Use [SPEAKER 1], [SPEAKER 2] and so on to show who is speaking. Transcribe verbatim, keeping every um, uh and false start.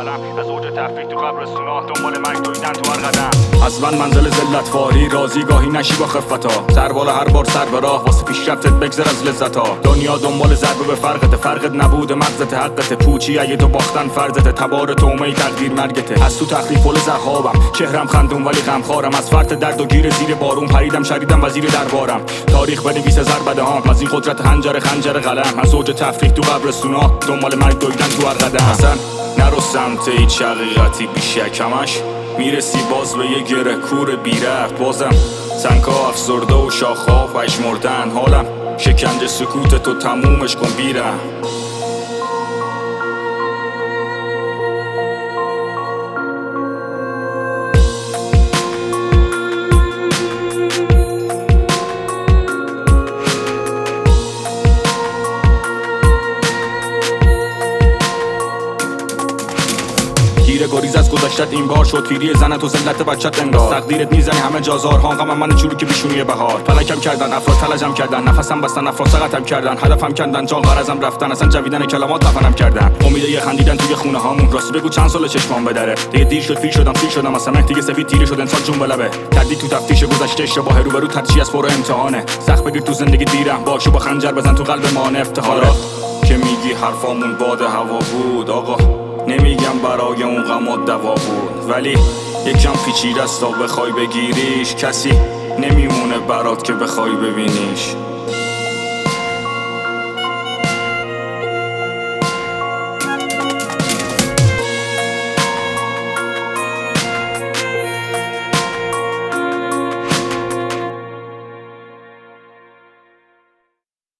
[SPEAKER 1] قلم، از اوج تفریح تو قبرستونا دنبال مرگ دویدن تو هر قدم. از من منزل ذلت فاری راضی گاهی نشی با خفتا، سر بالا هر بار سر به راه واسه پیشرفتت بگذر از لذتا. دنیا دنبال ضربه به فرقته، فرقت نبود مغزت حقت، پوچی اگه تو باختن فرضته، تبار تومه تقدیر مرگته. از تو تخریف پل زخابم، چهرم خندون ولی غمخوارم، از فرط درد و گیر زیر بارون پریدم شریدم وزیر دربارم. تاریخ بنویس ضربده هام، از این قدرت حنجر خنجر قلم، از اوج تفریح تو قبرستونا دنبال مرگ دویدن تو هر قدم. اصلا نرو سمت هیچ حقیقتی بیشک، همش میرسی باز به یه گره کور بیره. بازم سنگا افسرده و شاخها پشمردن، حالم شکنج سکوت تو تمومش کن بیرم. گیره گریز از گذشتت این بار شد، پیری زنت و ذلت بچت انگار. تقدیرت میزنی همه جازار ها، غم من چوری که بیشونی بهار. فلکم کردن افراد تلجم کردن، نفسم بستن افراد سقطم کردن، هدفم کندن جان غرضم رفتن، اصلا جویدن کلمات دفنم کردن. امید یه خندیدن توی خونه هامون، راستی بگو چند سال چشمام بدره. دیگه دیر شد پیر شدم سیر شدم، اصلا دیگه سفید تیره شد انسان جون بلبه. تردید تو تفتیش گذشته اشتباه روبرو ترچی از پر امتحانه. سخت بگیر تو زندگی دیرم، باشو با خنجر بزن تو قلب ما افتخاره. که میگی حرفامون باد هوا بود آقا، نمیگم برای اون غمات دوا بود، ولی یکم پیچیده است تا بخوای بگیریش، کسی نمیمونه برات که بخوای ببینیش.